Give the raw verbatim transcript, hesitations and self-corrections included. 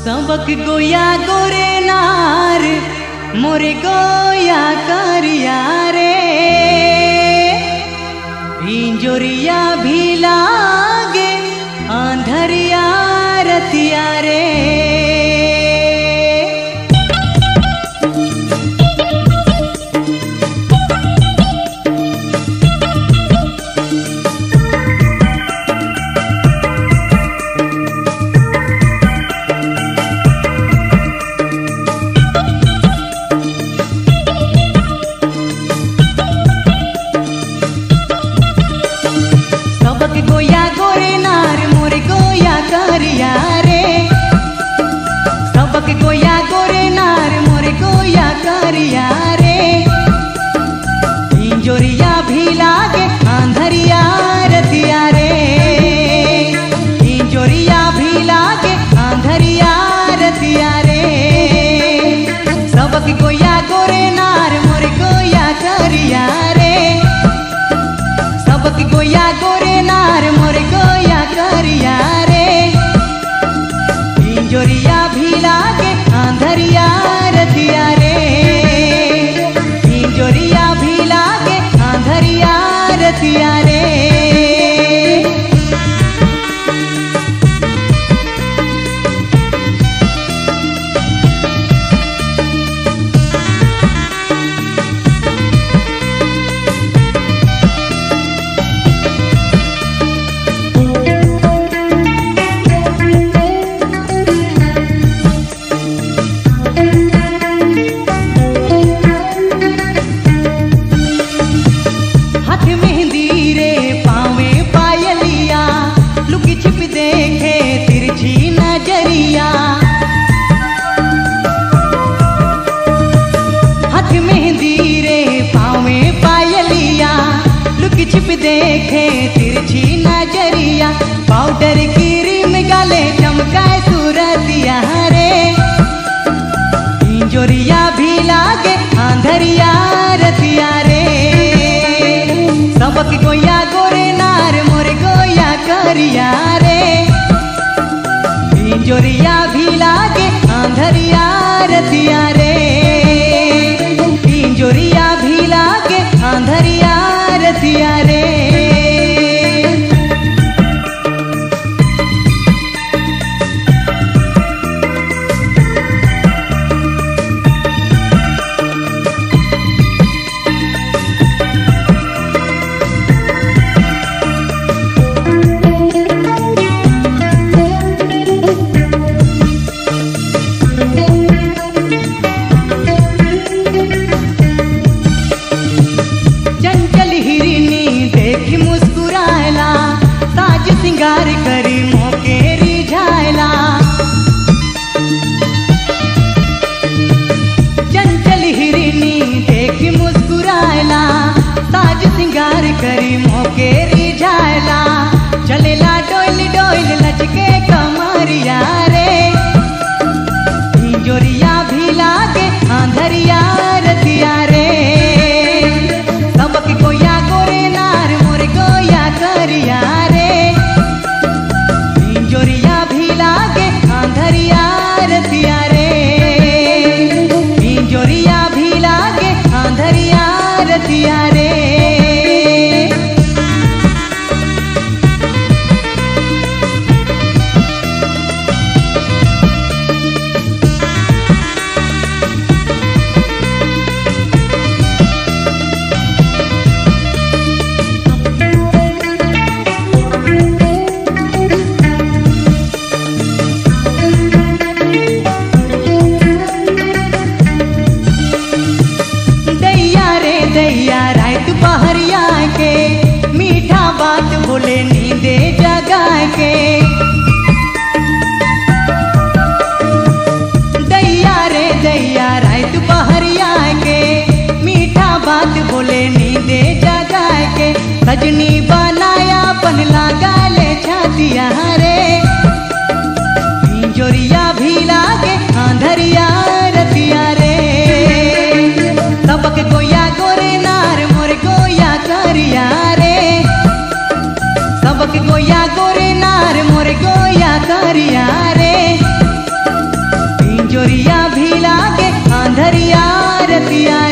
सबक गोया गोरे नार मोरे गोया करिया रे इंजोरिया भी लागे आंधरिया रतिया रे। सबक गोया गोरे नार मोरे गोया करिया रे सबक गोया गोरे नार मोरे गोया करिया रे इंजोरिया भी लागे आंधरिया रतिया रे इंजोरिया भी लागे आंधरिया रतिया रे। सबक गोया गोरे नार मोरे गोया करिया रे सबक गोया गोरे नार मोरे गोया करिया रे इंजोरिया भी लागे आंधरिया रतिया रे इंजोरिया भी लागे आंधरिया रतिया रे। छिप देखे तिरछी नजरिया पाउडर क्रीम गाले चमकाए सूरतिया रे इंजोरिया भी लागे आंधरिया रतिया रे। सबक गोया गोरे नार मोरे गोया करिया रे इंजोरिया भी लागे आंधरिया रतिया रे इंजोरिया भी लागे आंधरिया रतिया रे। सिंगार करी मोके रिझायला चंचल हिरनी देखी मुस्कुरायला साज सिंगार करी मोके रिझायला चलेला डोइल डोइल लचके कमरिया रे इंजोरिया भी लागे आंधरिया रतिया रे। सबक गोया गोरे नार मोरे गोया करिया रे इंजोरिया भी लागे आंधरिया रतिया रे इंजोरिया भी लागे आंधरिया रतिया रे। पहरिया के मीठा बात बोले नींदे जगा के दैया रे दैया रात पहरिया के मीठा बात बोले नींदे जगा के सजनी बनाया पन लगा ले छातिया रे इंजोरिया भी लागे आंधरिया रतिया रे। सबक गोया गोरे नार मोरे गोया करिया रे सबक गोया गोरे नार मोरे गोया करिया रे रतिया